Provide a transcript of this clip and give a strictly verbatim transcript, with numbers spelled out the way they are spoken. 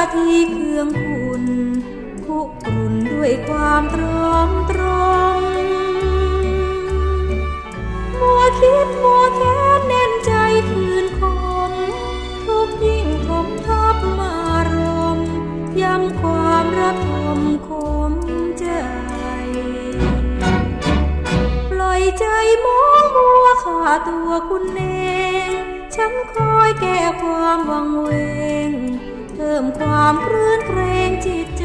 ที่เคืองคุณคุกรุ่นด้วยความตรอมตรองมัวคิดมัวแค้นแน่นใจคืนคมทุกยิ่งทมทับมารมย้ำความระทมคมใจปล่อยใจมองมัวขาตัวคุณเองฉันคอยแก้ความวังเวงเพิ่มความคลื่นเครงจิตใจ